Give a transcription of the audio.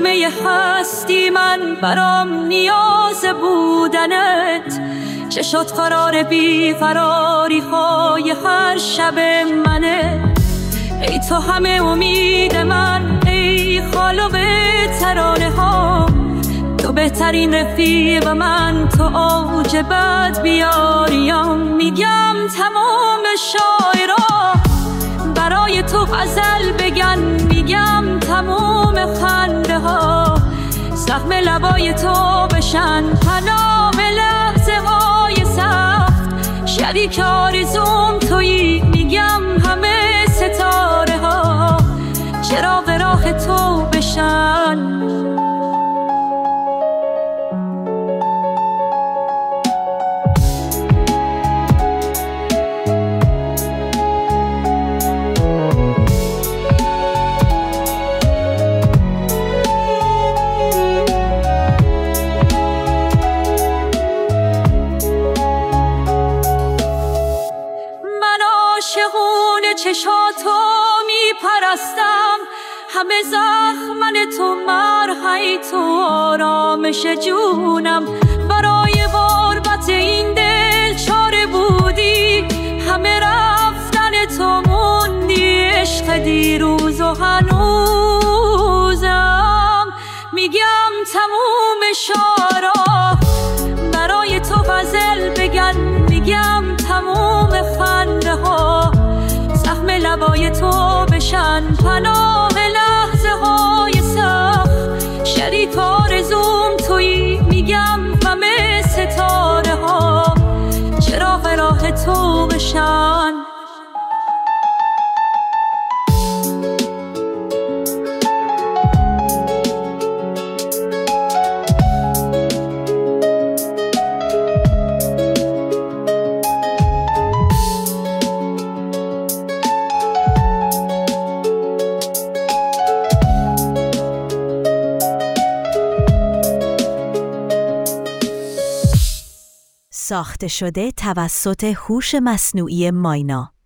همه هستی من برام نیاز بودنت. چه شد قرار بی قراری های هر شب منه. ای تو همه امید من، ای خالو به ترانه ها. تو بهترین رفیق من، تو اوج بد بیاریم. میگم تمام شاعرها برای تو غزل بگن. میگم تمام خنده ها زخم لبای تو بشن. تمام لحظه های سخت شریک آرزوم تویی. میگم همه ستاره ها چراغ راه تو بشن. چشاتو میپرستم، همه زخمن تو مرهی، تو آرامش جونم. برای غربت این دل چاره بودی، همه رفتن تو موندی. عشق دیروز و هنوزم. میگم تموم شعرها برای تو غزل بگن. میگم تموم خنده ها زخم لبای تو بشن. پناه لحظه های سخت شریک آرزوم تویی. میگم همه ستاره ها چراغ راه تو بشن. ساخته شده توسط هوش مصنوعی ماینا.